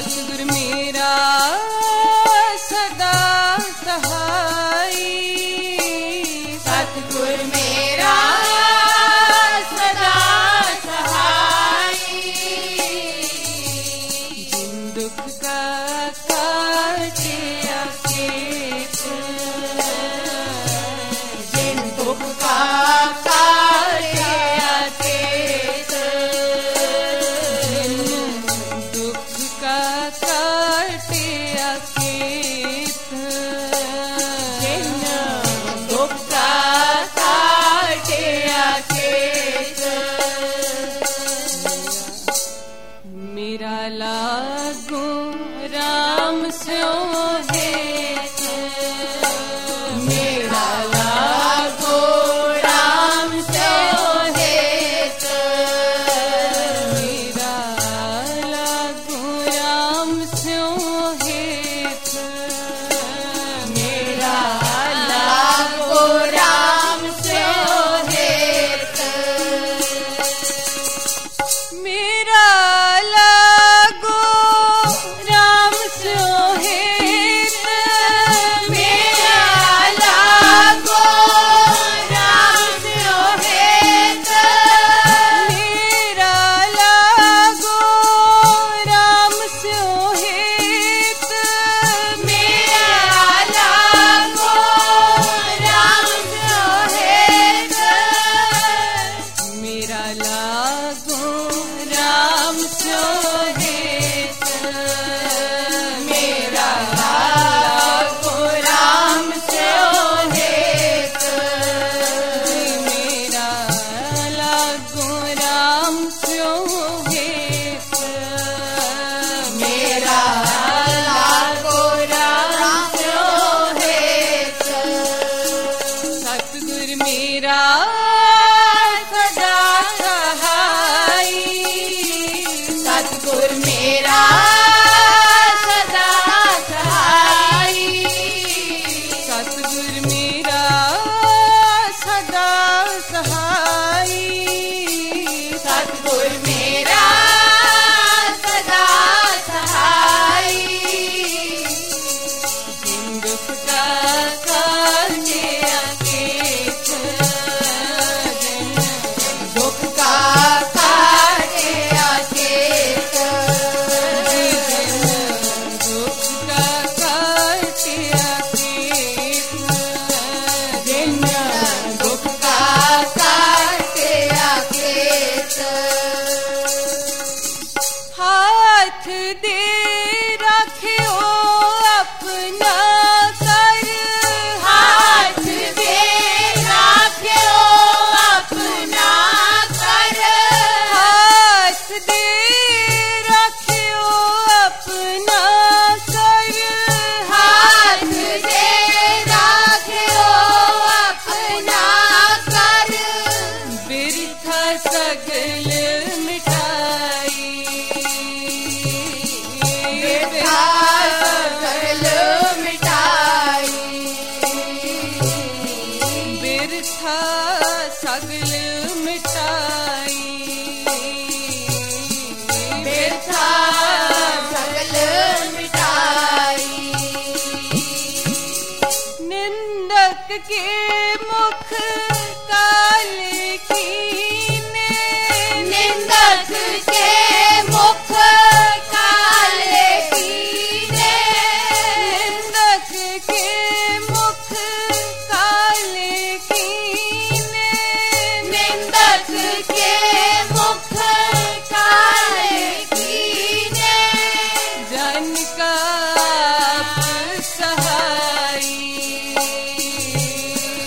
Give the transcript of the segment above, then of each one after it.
सतगुर मेरा सदा सहाई, सतगुर मेरा सदा सहाई। जिन दुख का काटे अकेत, जिन दुख का काटे अकेत, जिन दुख का काटे अकेत, जिन दुख का काटे अकेत। मेरा लागू राम स्यो हेत, मेरा लागू राम स्यो हेत, मेरा लागू राम स्यो हेत, मेरा लागू राम स्यो हेत, मेरा लागू राम स्यो हेत, मेरा लागू राम स्यो हेत, मेरा लागू राम स्यो हेत, मेरा लागू राम स्यो हेत, मेरा लागू राम स्यो हेत, मेरा लागू राम स्यो हेत, मेरा लागू राम स्यो हेत, मेरा लागू राम स्यो हेत। सतगुर मेरा सदा सहाई, सतगुर मेरा सदा सहाई, सतगुर मेरा सदा सहाई, सतगुर मेरा सदा सहाई। जिन दुख का काटे अकेत, जिन दुख का काटे अकेत, जिन दुख का काटे अकेत, जिन दुख का काटे अकेत। हाथ दे रखियो अपना कर, हाथ दे रखियो अपना कर, हाथ दे रखियो अपना कर, हाथ दे रखियो अपना कर। बिरथा सगल मिठाई, बिरथा सगल मिठाई, बिरथा सगल मिठाई, बिरथा सगल मिठाई। निंदक के मुख काले कीने, निंदक के मुख काले कीने, निंदक के मुख काले कीने, निंदक के मुख काले कीने। जन का आप सहाई,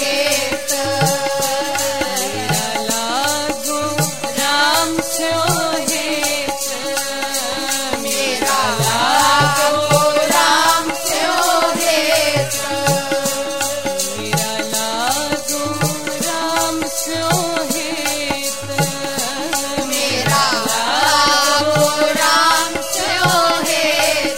खेत मेरा लागो राम स्यो हेत मेरा लागो राम स्यो हेत मेरा लागो राम स्यो हेत मेरा लागो राम स्यो हेत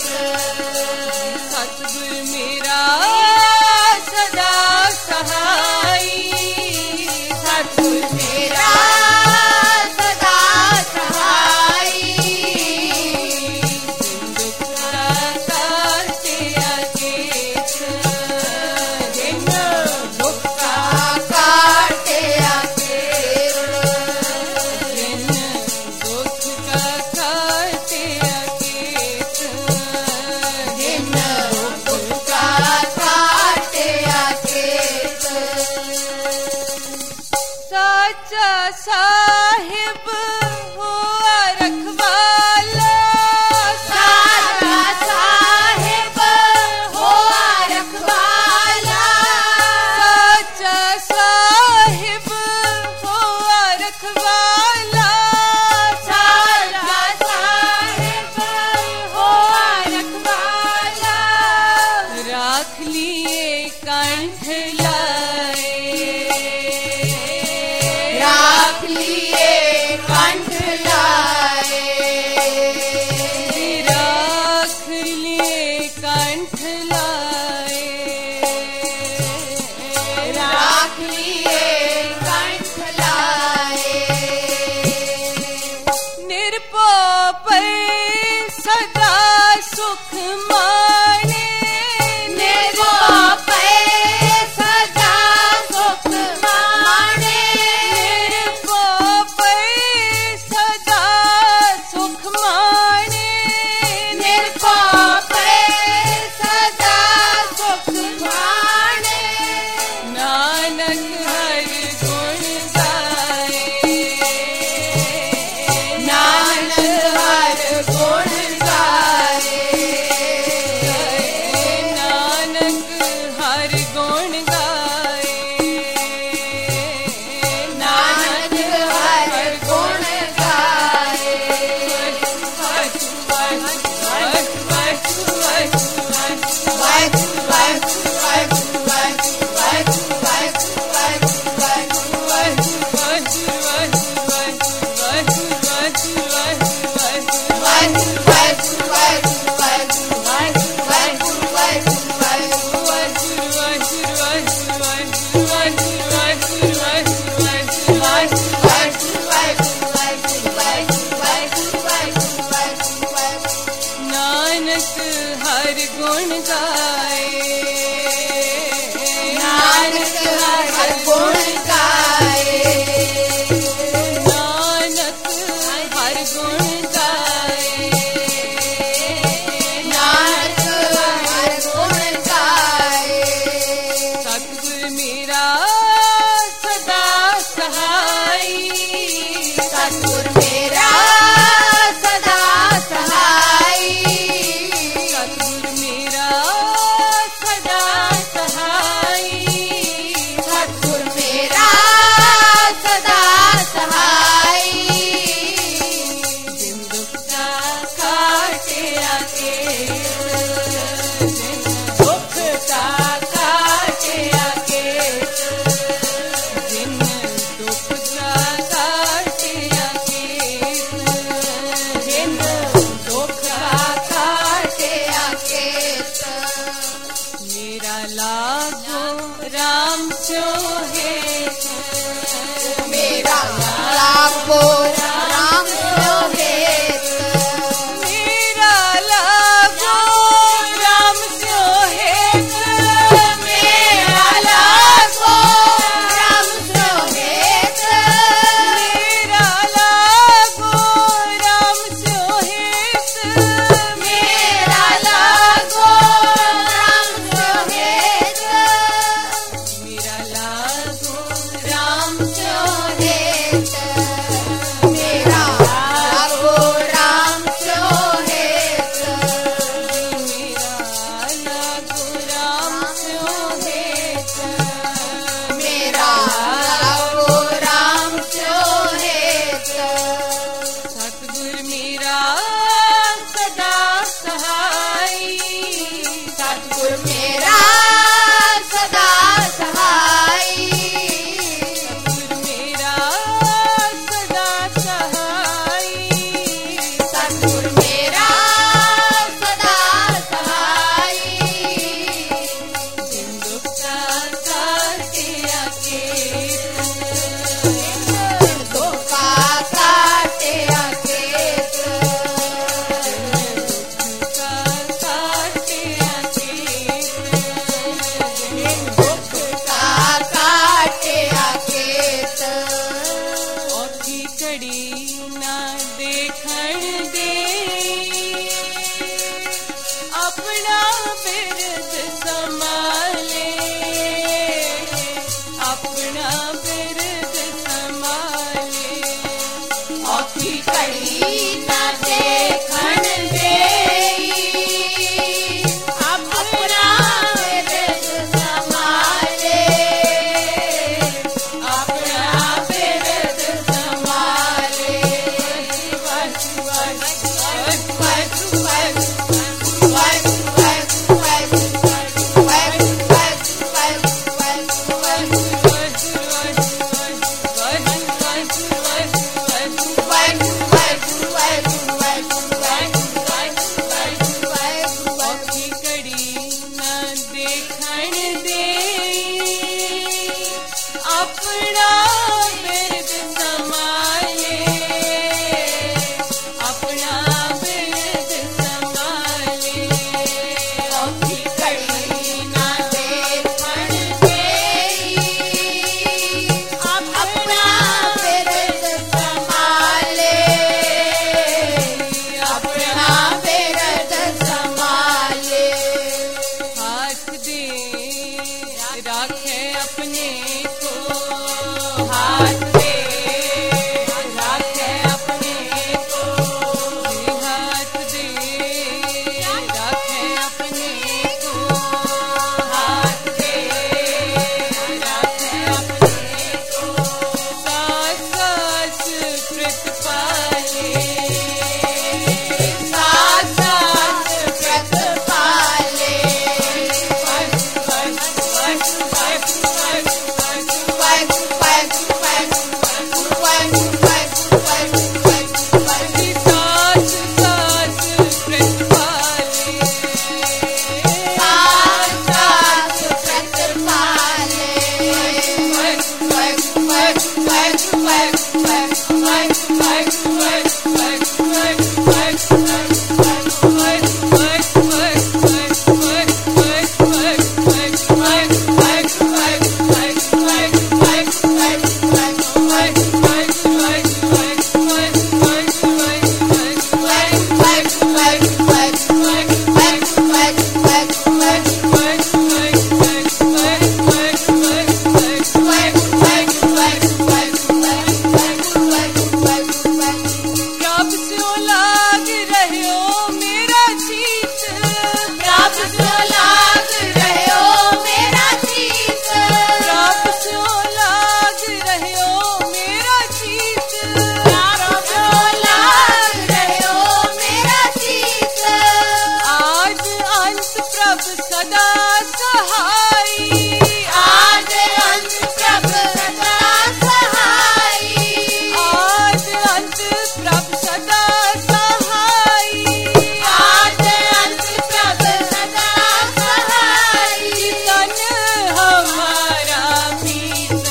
सतगुर मेरा सदा सहाई सतगुर मेरा सदा सहाई दुख का काटे अकेत दिन दुख का काटे अकेत दिन दुख का काटे अकेत दिन दुख का काटे अकेत साचा साहिब हुआ रखवाला साचा साहिब हुआ रखवाला साचा साहिब हुआ रखवाला साचा साहिब हुआ रखवाला राख लिए कंठ लाए राख लिए कंठ लाए राख लिए कंठ लाए राख लिए कंठ लाए निरपो पर सदा सुख माने निरपो पर सदा सुख माने निरपो पर सदा सुख माने निरपो पर सदा सुख माने नानक हर गुण गाए नानक हर गुण गाए नानक हर गुण गाए नानक हर गुण गाए नानक हर गुण गाए नानक हर गुण गाए नानक हर गुण गाए नानक हर गुण गाए सतगुर मेरा सदा सहाई सतगुर मेरा सदा सहाई सतगुर मेरा सदा सहाई सतगुर मेरा सदा सहाई दिन दुख का काटे अकेत दिन दुख का काटे अकेत दिन दुख का काटे अकेत अपना बिरद संभाले औखी कड़ी न देखण देई अपना बिरद संभाले अपना बिरद संभाले औखी कड़ी न देखण देई अपना बिरद संभाले अपना बिरद संभाले औखी कड़ी न देखण देई अपना बिरद संभाले अपना बिरद संभाले हाथ दे राखे अपने को हाथ दे राखे अपने को हाथ दे राखे अपने को हाथ दे राखे अपने को सास सास प्रतिपाले सास सास प्रतिपाले सास सास प्रतिपाले सास सास प्रतिपाले रब स्यों लाग रह्यो मेरा जीत रब स्यों लाग रह्यो मेरा जीत रब स्यों लाग रह्यो मेरा जीत रब स्यों लाग रह्यो मेरा जीत आज अंत प्रभ सदा सहाई आज अंत प्रभ सदा सहाई आज अंत प्रभ सदा सहाई आज अंत प्रभ सदा सहाई तन हमारा मीत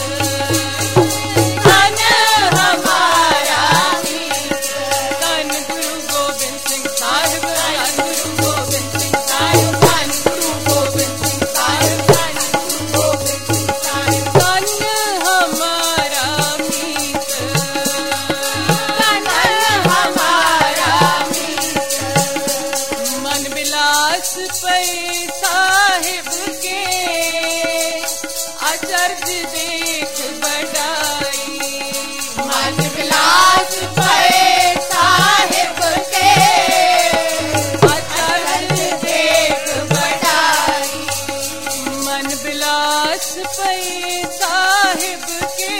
धन हमारा मीत तन गुरु गोबिंद सिंह साहिब तन गुरु गोबिंद सिंह साहिब धन गुरु गोबिंद सिंह साहिब धन गुरु गोबिंद सिंह साहिब तन हमारा मीत धन हमारा मीत मन विलास पे साहिब के अचरज देख बढ़ाई मन विलास पे साहिब के अचरज देख बढ़ाई मन विलास पे साहिब के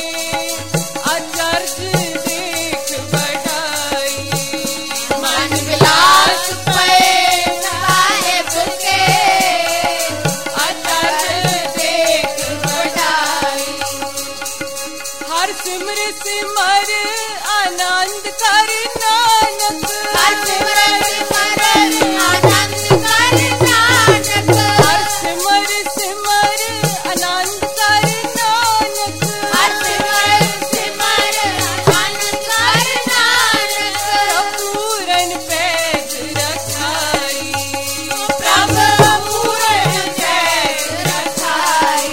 अचरज देख बढ़ाई मन विलास पे साहिब के अचरज देख बढ़ाई हर सिमर सिमर आनंद कर नानक हर सिमरन सिमरन आनंद कर नानक हर सिमर सिमर आनंद कर नानक हर सिमरन सिमरन आनंद कर नानक पूरन पैज रखाई प्रभु पूर्ण जय रखाई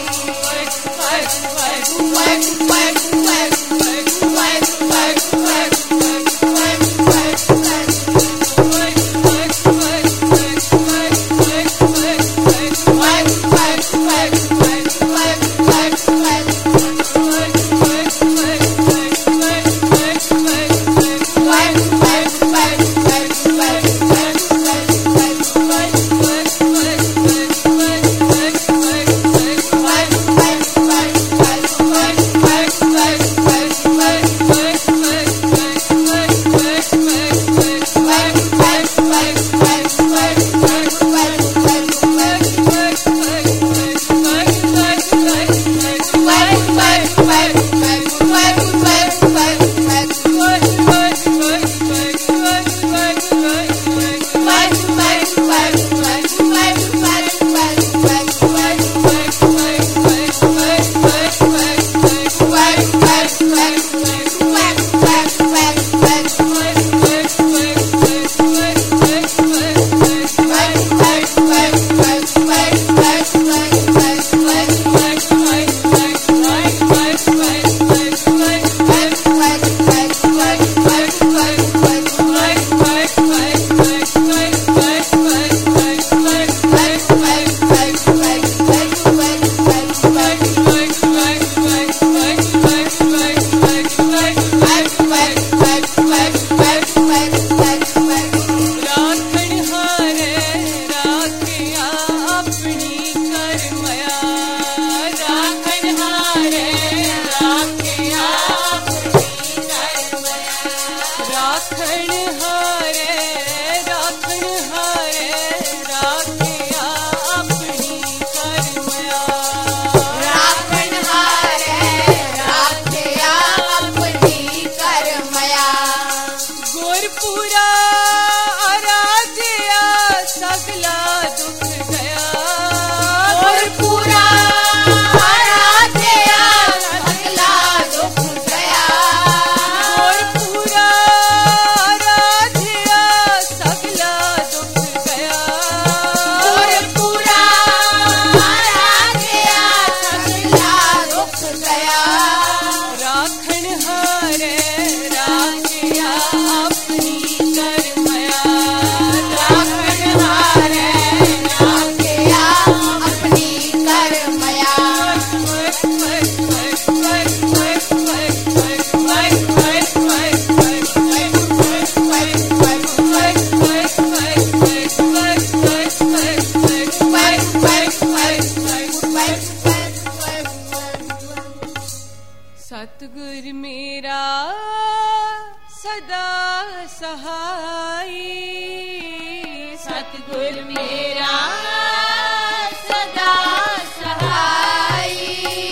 सतगुर मेरा सदा सहाई, सतगुर मेरा सदा सहाई,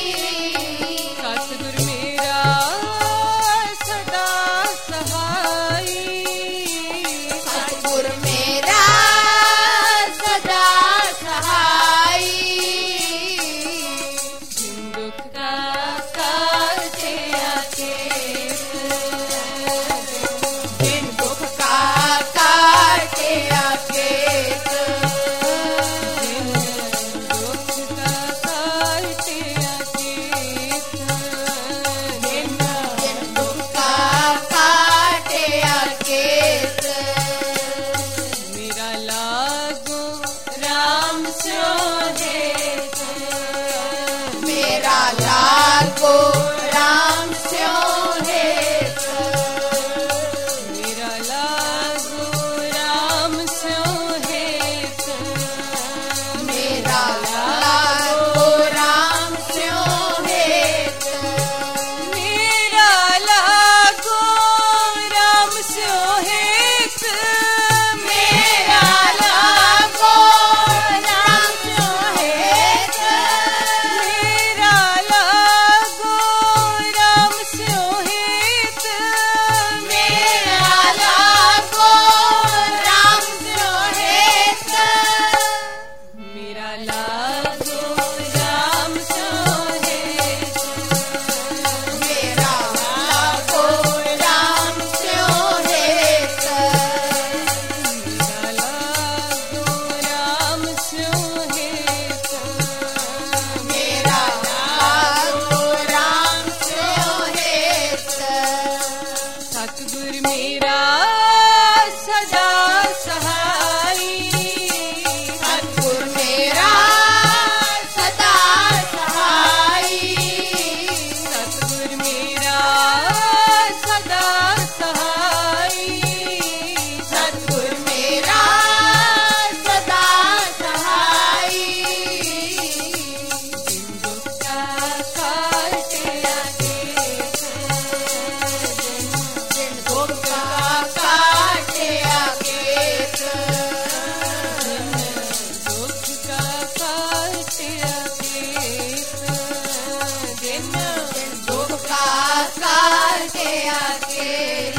सतगुर मेरा सदा सहाई, सतगुर मेरा सदा सहाई, जिन दुख का काटे आके, जिन दुख का काटे आके, जिन दुख का काटे अतीत, जिन दुख का काटे आके, मेरा लागो राम स्यो हेत, मेरा लागो राम स्यो हेत, मेरा लागो राम स्यो हेत, मेरा लागो राम स्यो हेत, मेरा लागो राम स्यो हेत, मेरा लागो राम स्यो हेत, मेरा लागो राम स्यो हेत, मेरा लागो राम स्यो हेत, मेरा लागो राम स्यो हेत, मेरा लागो राम स्यो हेत, मेरा लागो राम स्यो हेत, मेरा लागो राम स्यो हेत, सतगुर मेरा सदा सहाई, सतगुर मेरा सदा सहाई, सतगुर मेरा सदा सहाई, सतगुर मेरा सदा सहाई, जिन दुख का काटे अतीत, जिन दुख का काटे आकेत, दुख का काटे अतीत, जिन दुख का काटे आकेत,